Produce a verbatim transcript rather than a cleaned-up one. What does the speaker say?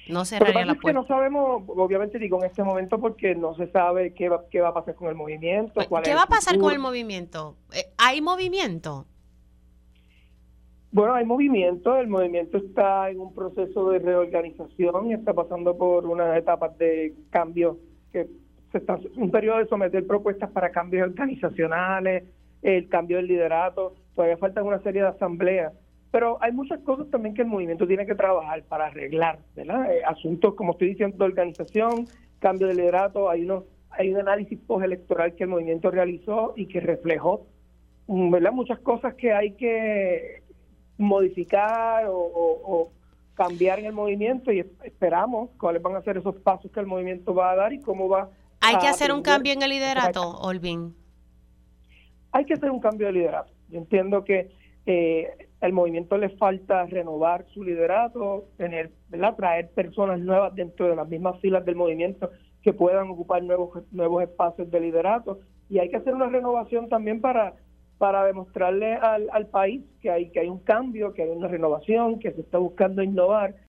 No Lo que cerraría pasa la es que puerta. no sabemos, obviamente digo en este momento, porque no se sabe qué va, qué va a pasar con el movimiento, cuál ¿Qué es va el a pasar con futuro. el movimiento? Eh, ¿Hay movimiento? Bueno, hay movimiento, el movimiento está en un proceso de reorganización, está pasando por unas etapas de cambio, que se está, un periodo de someter propuestas para cambios organizacionales, el cambio del liderato, todavía faltan una serie de asambleas, pero hay muchas cosas también que el movimiento tiene que trabajar para arreglar, ¿verdad? Eh, asuntos, como estoy diciendo, de organización, cambio de liderato, hay unos, hay un análisis postelectoral que el movimiento realizó y que reflejó, ¿verdad?, muchas cosas que hay que modificar o, o, o cambiar en el movimiento, y esperamos cuáles van a ser esos pasos que el movimiento va a dar y cómo va ¿Hay que a hacer un atender. cambio en el liderato, Olvin? Hay que hacer un cambio de liderato. Yo entiendo que eh, el movimiento le falta renovar su liderato, tener, ¿verdad?, traer personas nuevas dentro de las mismas filas del movimiento que puedan ocupar nuevos nuevos espacios de liderato, y hay que hacer una renovación también para para demostrarle al, al país que hay que hay un cambio, que hay una renovación, que se está buscando innovar